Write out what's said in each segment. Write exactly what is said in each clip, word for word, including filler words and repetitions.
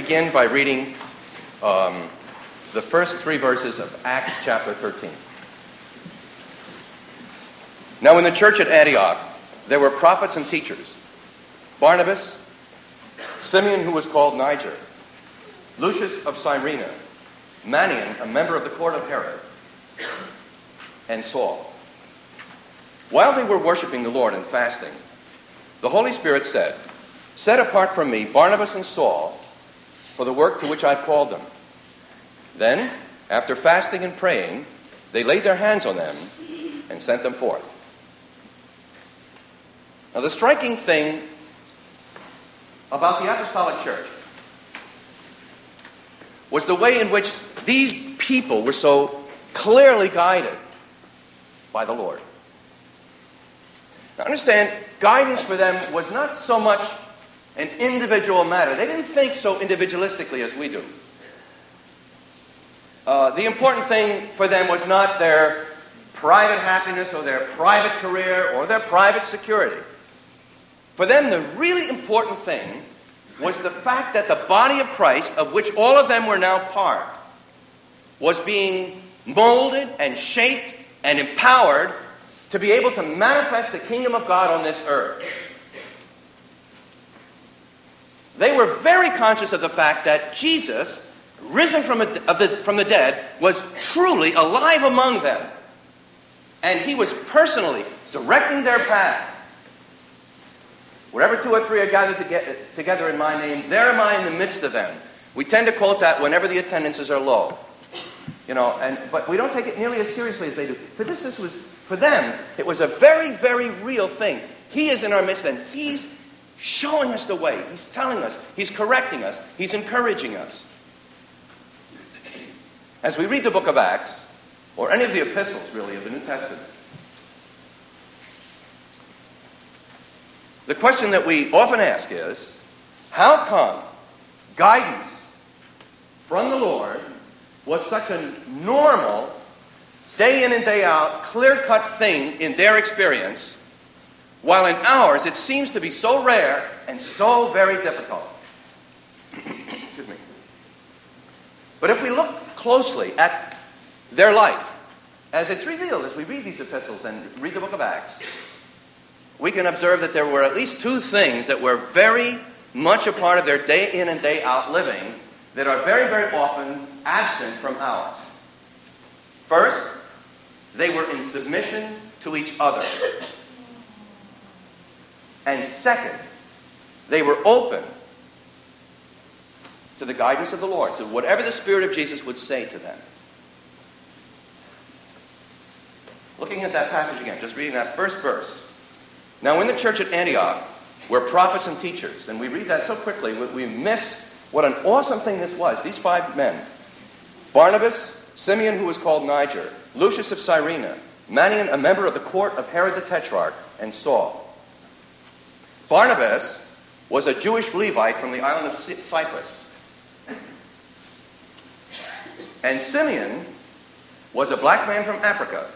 begin by reading um, the first three verses of Acts chapter thirteen. Now in the church at Antioch, there were prophets and teachers: Barnabas, Simeon, who was called Niger, Lucius of Cyrene, Manaen, a member of the court of Herod, and Saul. While they were worshiping the Lord and fasting, the Holy Spirit said, "Set apart from me Barnabas and Saul for the work to which I've called them." Then, after fasting and praying, they laid their hands on them and sent them forth. Now, the striking thing about the Apostolic Church was the way in which these people were so clearly guided by the Lord. Now, understand, guidance for them was not so much an individual matter. They didn't think so individualistically as we do. Uh, the important thing for them was not their private happiness or their private career or their private security. For them, the really important thing was the fact that the body of Christ, of which all of them were now part, was being molded and shaped and empowered to be able to manifest the kingdom of God on this earth. They were very conscious of the fact that Jesus, risen from, a, of the, from the dead, was truly alive among them. And he was personally directing their path. Wherever two or three are gathered to get, together in my name, there am I in the midst of them. We tend to quote that whenever the attendances are low. You know, and but we don't take it nearly as seriously as they do. For this, this was for them, it was a very, very real thing. He is in our midst, and he's showing us the way. He's telling us. He's correcting us. He's encouraging us. As we read the book of Acts, or any of the epistles, really, of the New Testament, the question that we often ask is, how come guidance from the Lord was such a normal, day in and day out, clear-cut thing in their experience, while in ours it seems to be so rare and so very difficult? Excuse me. But if we look closely at their life, as it's revealed as we read these epistles and read the book of Acts, we can observe that there were at least two things that were very much a part of their day in and day out living that are very, very often absent from ours. First, they were in submission to each other. And second, they were open to the guidance of the Lord, to whatever the Spirit of Jesus would say to them. Looking at that passage again, just reading that first verse. Now in the church at Antioch were prophets and teachers, and we read that so quickly, we miss what an awesome thing this was. These five men: Barnabas, Simeon, who was called Niger, Lucius of Cyrene, Manaen, a member of the court of Herod the Tetrarch, and Saul. Barnabas was a Jewish Levite from the island of Cyprus. And Simeon was a black man from Africa.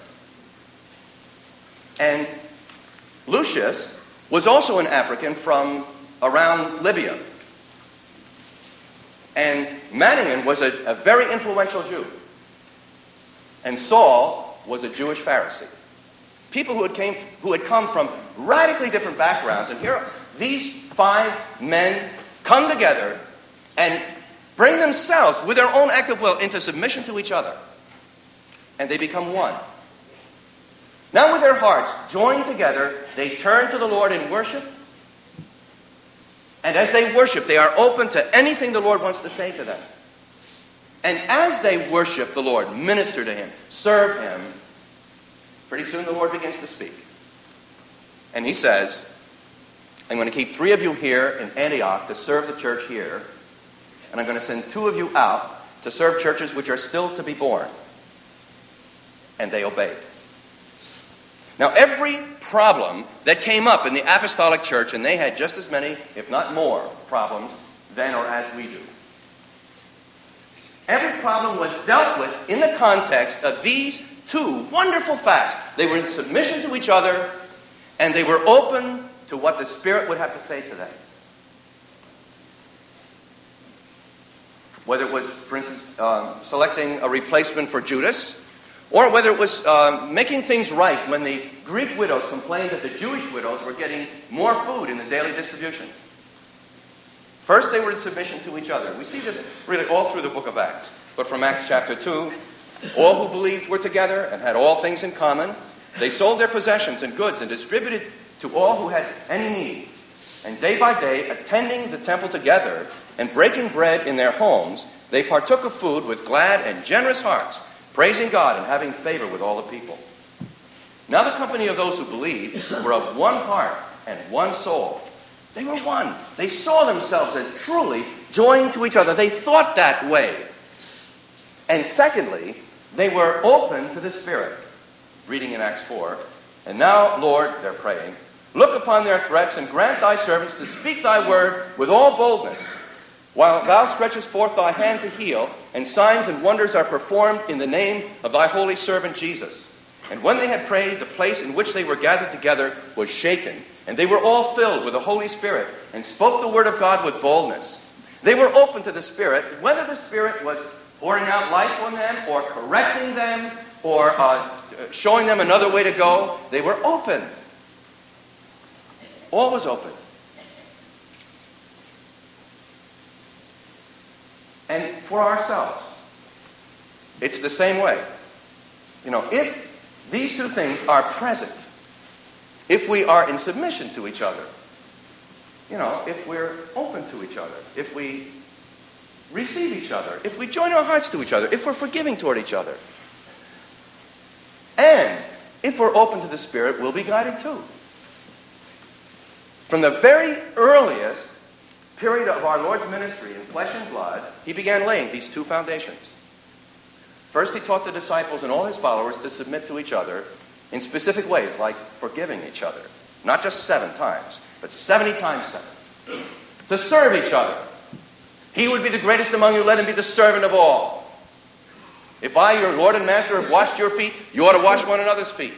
And Lucius was also an African from around Libya. And Manaen was a, a very influential Jew. And Saul was a Jewish Pharisee. People who had, came, who had come from radically different backgrounds. And here, these five men come together and bring themselves, with their own act of will, into submission to each other. And they become one. Now with their hearts joined together, they turn to the Lord in worship. And as they worship, they are open to anything the Lord wants to say to them. And as they worship the Lord, minister to Him, serve Him, pretty soon the Lord begins to speak. And He says, I'm going to keep three of you here in Antioch to serve the church here. And I'm going to send two of you out to serve churches which are still to be born. And they obeyed. Now, every problem that came up in the apostolic church, and they had just as many, if not more, problems then or as we do. Every problem was dealt with in the context of these two wonderful facts. They were in submission to each other, and they were open to what the Spirit would have to say to them. whether it was, for instance, um, selecting a replacement for Judas, or whether it was uh, making things right when the Greek widows complained that the Jewish widows were getting more food in the daily distribution. First, they were in submission to each other. We see this really all through the book of Acts. But from Acts chapter two, all who believed were together and had all things in common. They sold their possessions and goods and distributed to all who had any need. And day by day, attending the temple together and breaking bread in their homes, they partook of food with glad and generous hearts, praising God and having favor with all the people. Now the company of those who believed were of one heart and one soul. They were one. They saw themselves as truly joined to each other. They thought that way. And secondly, they were open to the Spirit. Reading in Acts four. And now, Lord, they're praying, look upon their threats and grant thy servants to speak thy word with all boldness, while thou stretchest forth thy hand to heal, and signs and wonders are performed in the name of thy holy servant Jesus. And when they had prayed, the place in which they were gathered together was shaken, and they were all filled with the Holy Spirit, and spoke the word of God with boldness. They were open to the Spirit, whether the Spirit was pouring out life on them, or correcting them, or uh, showing them another way to go. They were open. All was open. And for ourselves, it's the same way. You know, if these two things are present, if we are in submission to each other, you know, if we're open to each other, if we receive each other, if we join our hearts to each other, if we're forgiving toward each other, and if we're open to the Spirit, we'll be guided too. From the very earliest period of our Lord's ministry in flesh and blood, he began laying these two foundations. First, he taught the disciples and all his followers to submit to each other in specific ways, like forgiving each other. Not just seven times, but seventy times seven. To serve each other. He would be the greatest among you, let him be the servant of all. If I, your Lord and Master, have washed your feet, you ought to wash one another's feet.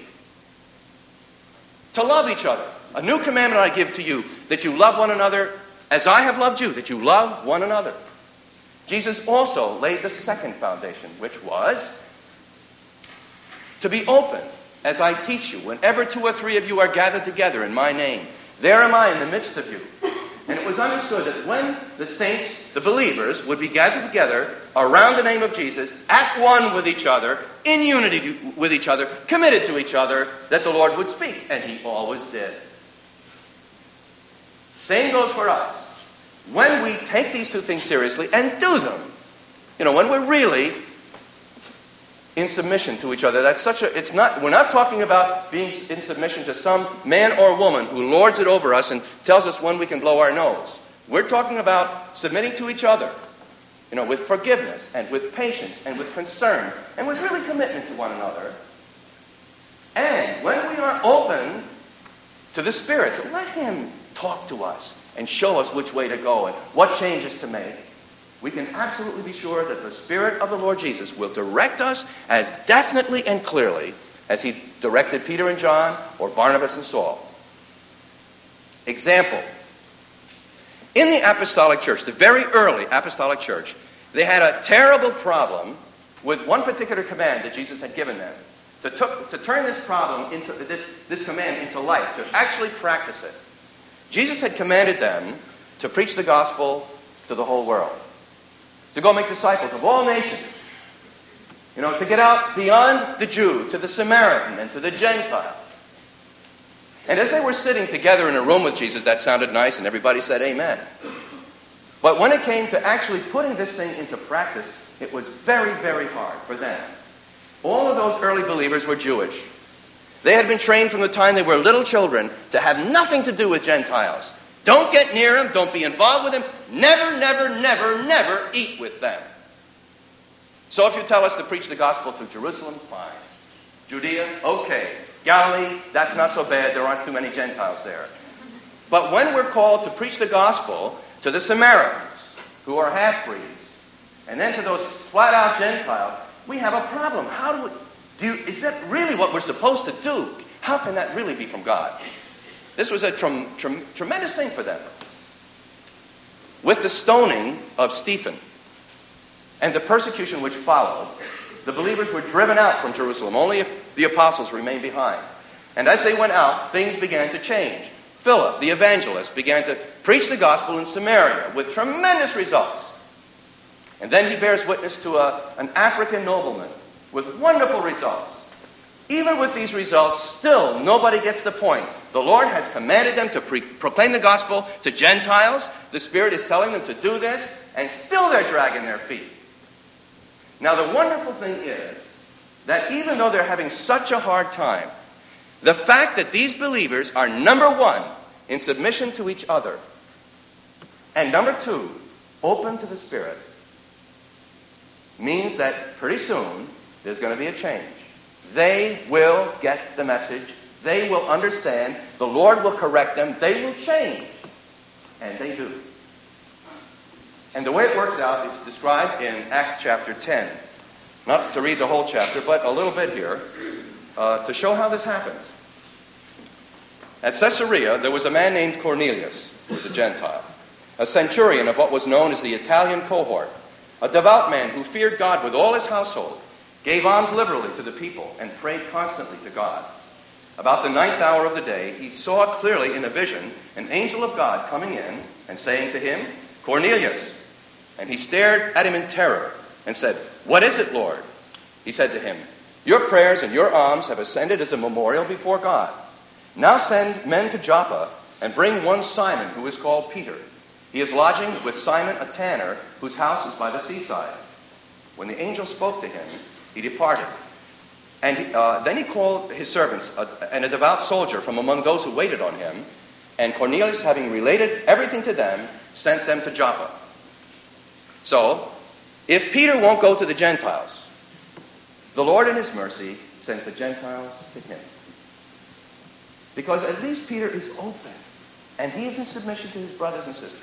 To love each other. A new commandment I give to you, that you love one another as I have loved you, that you love one another. Jesus also laid the second foundation, which was to be open as I teach you. Whenever two or three of you are gathered together in my name, there am I in the midst of you. And it was understood that when the saints, the believers, would be gathered together around the name of Jesus, at one with each other, in unity with each other, committed to each other, that the Lord would speak. And he always did. Same goes for us. When we take these two things seriously and do them, you know, when we're really in submission to each other, that's such a, it's not, we're not talking about being in submission to some man or woman who lords it over us and tells us when we can blow our nose. We're talking about submitting to each other, you know, with forgiveness and with patience and with concern and with really commitment to one another. And when we are open to the Spirit, to let him talk to us and show us which way to go and what changes to make, we can absolutely be sure that the Spirit of the Lord Jesus will direct us as definitely and clearly as he directed Peter and John or Barnabas and Saul. Example. In the apostolic church, the very early apostolic church, they had a terrible problem with one particular command that Jesus had given them. To, took, to turn this problem into this, this command into life, to actually practice it. Jesus had commanded them to preach the gospel to the whole world. To go make disciples of all nations. You know, to get out beyond the Jew, to the Samaritan, and to the Gentile. And as they were sitting together in a room with Jesus, that sounded nice, and everybody said amen. But when it came to actually putting this thing into practice, it was very, very hard for them. All of those early believers were Jewish. They had been trained from the time they were little children to have nothing to do with Gentiles. Don't get near them. Don't be involved with them. Never, never, never, never eat with them. So if you tell us to preach the gospel to Jerusalem, fine. Judea, okay. Galilee, that's not so bad. There aren't too many Gentiles there. But when we're called to preach the gospel to the Samaritans, who are half-breeds, and then to those flat-out Gentiles, we have a problem. How do we... Do, is that really what we're supposed to do? How can that really be from God? This was a trem, trem, tremendous thing for them. With the stoning of Stephen, and the persecution which followed, the believers were driven out from Jerusalem. Only the apostles remained behind. And as they went out, things began to change. Philip, the evangelist, began to preach the gospel in Samaria with tremendous results. And then he bears witness to a, an African nobleman with wonderful results. Even with these results, still nobody gets the point. The Lord has commanded them to pre- proclaim the gospel to Gentiles. The Spirit is telling them to do this, and still they're dragging their feet. Now, the wonderful thing is that even though they're having such a hard time, the fact that these believers are, number one, in submission to each other, and number two, open to the Spirit, means that pretty soon there's going to be a change. They will get the message. They will understand. The Lord will correct them. They will change. And they do. And the way it works out is described in Acts chapter ten. Not to read the whole chapter, but a little bit here uh, to show how this happened. At Caesarea, there was a man named Cornelius, who was a Gentile, a centurion of what was known as the Italian cohort, a devout man who feared God with all his household, gave alms liberally to the people, and prayed constantly to God. About the ninth hour of the day, he saw clearly in a vision an angel of God coming in and saying to him, "Cornelius." And he stared at him in terror and said, "What is it, Lord?" He said to him, "Your prayers and your alms have ascended as a memorial before God. Now send men to Joppa and bring one Simon, who is called Peter. He is lodging with Simon a tanner, whose house is by the seaside." When the angel spoke to him, he departed. And he, uh, then he called his servants uh, and a devout soldier from among those who waited on him. And Cornelius, having related everything to them, sent them to Joppa. So, if Peter won't go to the Gentiles, the Lord in his mercy sent the Gentiles to him. Because at least Peter is open, and he is in submission to his brothers and sisters.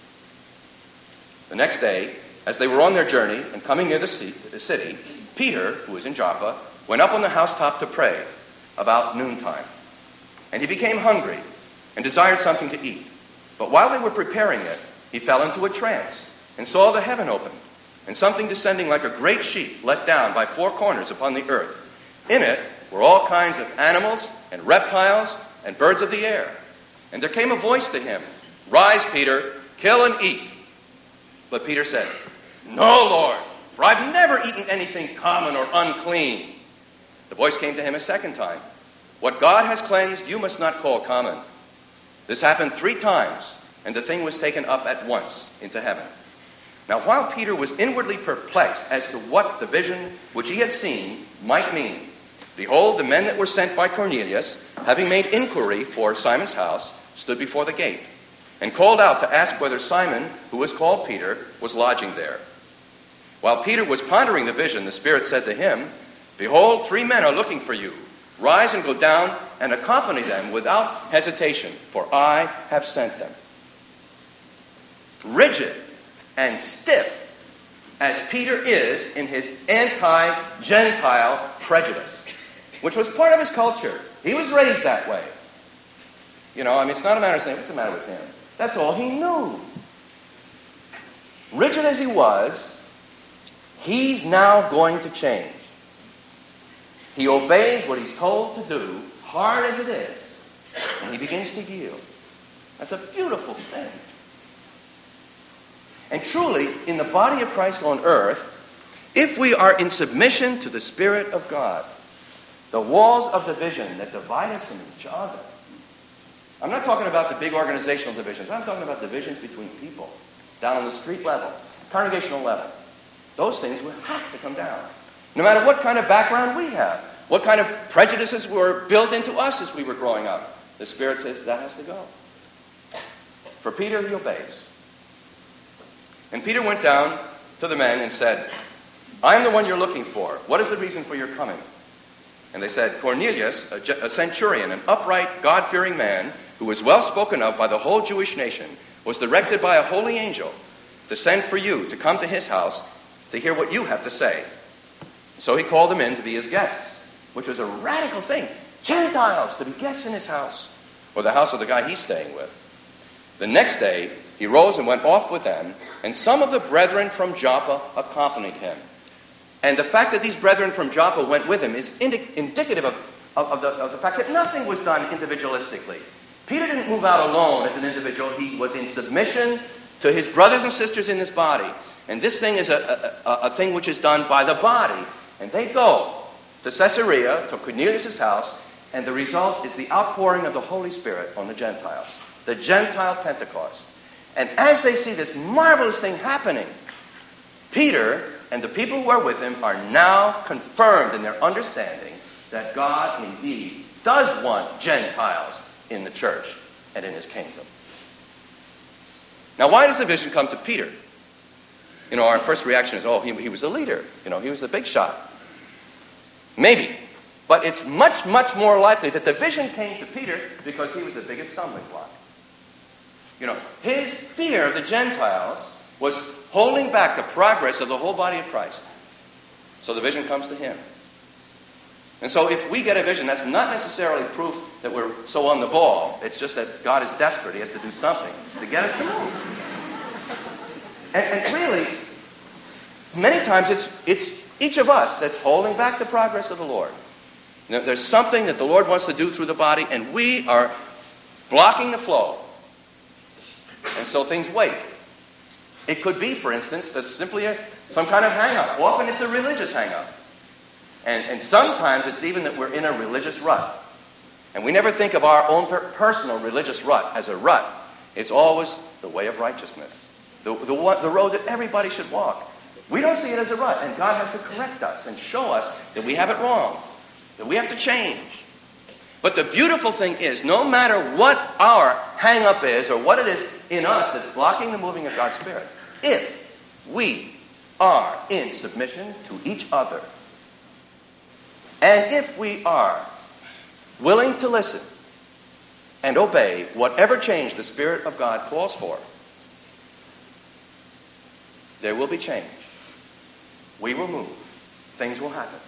The next day, as they were on their journey and coming near the city, Peter, who was in Joppa, went up on the housetop to pray about noontime. And he became hungry and desired something to eat. But while they were preparing it, he fell into a trance and saw the heaven opened, and something descending like a great sheet let down by four corners upon the earth. In it were all kinds of animals and reptiles and birds of the air. And there came a voice to him, "Rise, Peter, kill and eat." But Peter said, "No, Lord, for I've never eaten anything common or unclean." The voice came to him a second time, "What God has cleansed, you must not call common." This happened three times, and the thing was taken up at once into heaven. Now, while Peter was inwardly perplexed as to what the vision which he had seen might mean, behold, the men that were sent by Cornelius, having made inquiry for Simon's house, stood before the gate, and called out to ask whether Simon, who was called Peter, was lodging there. While Peter was pondering the vision, the Spirit said to him, "Behold, three men are looking for you. Rise and go down and accompany them without hesitation, for I have sent them." Rigid and stiff as Peter is in his anti-Gentile prejudice, which was part of his culture. He was raised that way. You know, I mean, it's not a matter of saying, "What's the matter with him?" That's all he knew. Rigid as he was, he's now going to change. He obeys what he's told to do, hard as it is, and he begins to yield. That's a beautiful thing. And truly, in the body of Christ on earth, if we are in submission to the Spirit of God, the walls of division that divide us from each other, I'm not talking about the big organizational divisions. I'm talking about divisions between people, down on the street level, congregational level. Those things will have to come down. No matter what kind of background we have, what kind of prejudices were built into us as we were growing up, the Spirit says that has to go. For Peter, he obeys. And Peter went down to the men and said, "I am the one you're looking for. What is the reason for your coming?" And they said, "Cornelius, a centurion, an upright, God-fearing man, who was well spoken of by the whole Jewish nation, was directed by a holy angel to send for you to come to his house to hear what you have to say." So he called them in to be his guests, which was a radical thing. Gentiles to be guests in his house, or the house of the guy he's staying with. The next day, He rose and went off with them, and some of the brethren from Joppa accompanied him. And the fact that these brethren from Joppa went with him is indi- indicative of, of, of, the, of the fact that nothing was done individualistically. Peter didn't move out alone as an individual. He was in submission to his brothers and sisters in this body. And this thing is a, a, a thing which is done by the body. And they go to Caesarea, to Cornelius' house, and the result is the outpouring of the Holy Spirit on the Gentiles. The Gentile Pentecost. And as they see this marvelous thing happening, Peter and the people who are with him are now confirmed in their understanding that God indeed does want Gentiles in the church and in his kingdom. Now, why does the vision come to Peter? You know, our first reaction is, oh, he, he was a leader. You know, he was the big shot. Maybe. But it's much, much more likely that the vision came to Peter because he was the biggest stumbling block. You know, his fear of the Gentiles was holding back the progress of the whole body of Christ. So the vision comes to him. And so if we get a vision, that's not necessarily proof that we're so on the ball. It's just that God is desperate. He has to do something to get us to move. And, and really, many times it's, it's each of us that's holding back the progress of the Lord. You know, there's something that the Lord wants to do through the body, and we are blocking the flow. And so things wait. It could be, for instance, there's simply a, some kind of hang-up. Often it's a religious hang-up. And, and sometimes it's even that we're in a religious rut. And we never think of our own per- personal religious rut as a rut. It's always the way of righteousness. The, the, the road that everybody should walk. We don't see it as a rut. And God has to correct us and show us that we have it wrong. That we have to change. But the beautiful thing is, no matter what our hang-up is or what it is in us that's blocking the moving of God's Spirit, if we are in submission to each other, and if we are willing to listen and obey whatever change the Spirit of God calls for, there will be change. We will move. Things will happen.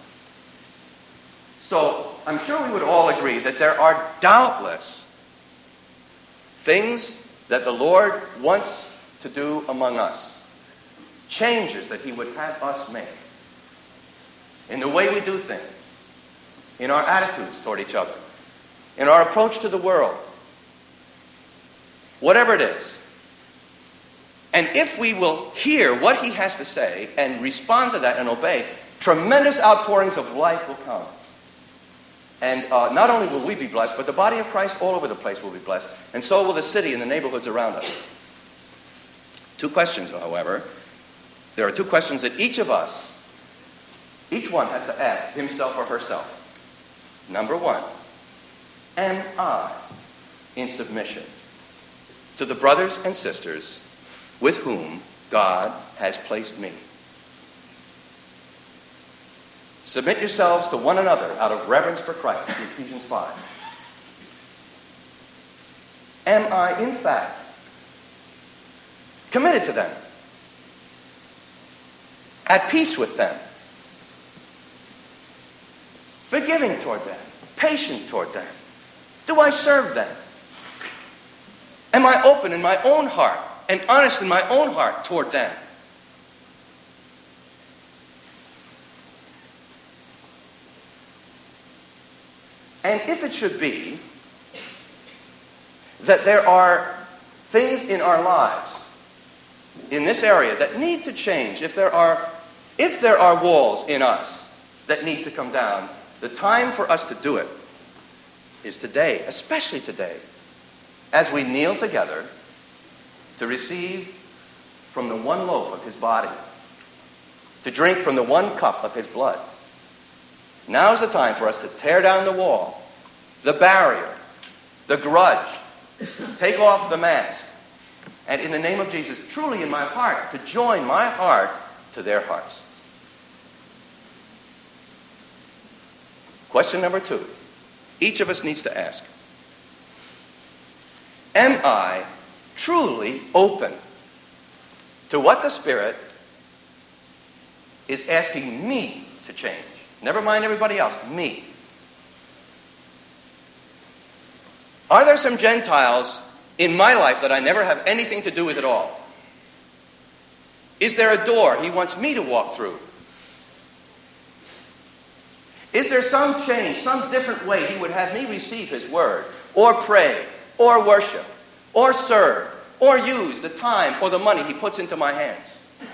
So, I'm sure we would all agree that there are doubtless things that the Lord wants to do among us. Changes that he would have us make. In the way we do things. In our attitudes toward each other. In our approach to the world. Whatever it is. And if we will hear what he has to say and respond to that and obey, tremendous outpourings of life will come. And uh, not only will we be blessed, but the body of Christ all over the place will be blessed. And so will the city and the neighborhoods around us. Two questions, however. There are two questions that each of us, each one has to ask himself or herself. Number one, am I in submission to the brothers and sisters with whom God has placed me? Submit yourselves to one another out of reverence for Christ, in Ephesians five. Am I, in fact, committed to them? At peace with them? Forgiving toward them? Patient toward them? Do I serve them? Am I open in my own heart and honest in my own heart toward them? And if it should be that there are things in our lives in this area that need to change, if there are if there are walls in us that need to come down, the time for us to do it is today, especially today, as we kneel together to receive from the one loaf of his body, to drink from the one cup of his blood. Now's the time for us to tear down the wall, the barrier, the grudge, take off the mask, and in the name of Jesus, truly in my heart, to join my heart to their hearts. Question number two, each of us needs to ask, am I truly open to what the Spirit is asking me to change? Never mind everybody else, me. Are there some Gentiles in my life that I never have anything to do with at all? Is there a door he wants me to walk through? Is there some change, some different way he would have me receive his word, or pray, or worship, or serve, or use the time or the money he puts into my hands?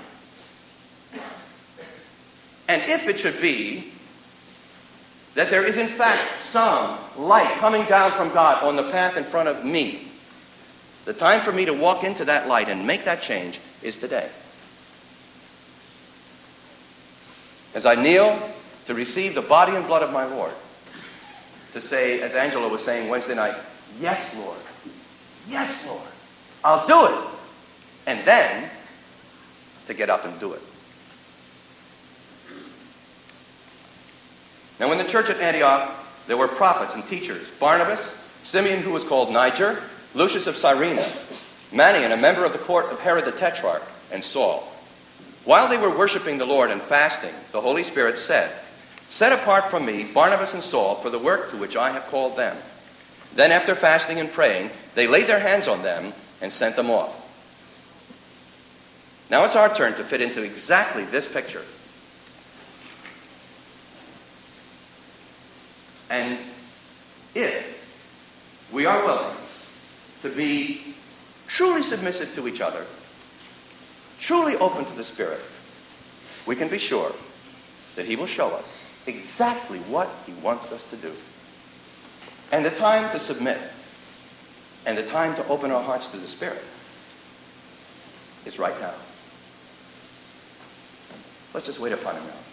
And if it should be that there is in fact some light coming down from God on the path in front of me, the time for me to walk into that light and make that change is today. As I kneel to receive the body and blood of my Lord, to say, as Angela was saying Wednesday night, yes, Lord, yes, Lord, I'll do it. And then to get up and do it. Now, in the church at Antioch, there were prophets and teachers: Barnabas, Simeon, who was called Niger, Lucius of Cyrene, Manaen, a member of the court of Herod the Tetrarch, and Saul. While they were worshiping the Lord and fasting, the Holy Spirit said, "Set apart from me Barnabas and Saul for the work to which I have called them." Then, after fasting and praying, they laid their hands on them and sent them off. Now it's our turn to fit into exactly this picture. And if we are willing to be truly submissive to each other, truly open to the Spirit, we can be sure that he will show us exactly what he wants us to do. And the time to submit and the time to open our hearts to the Spirit is right now. Let's just wait upon him now.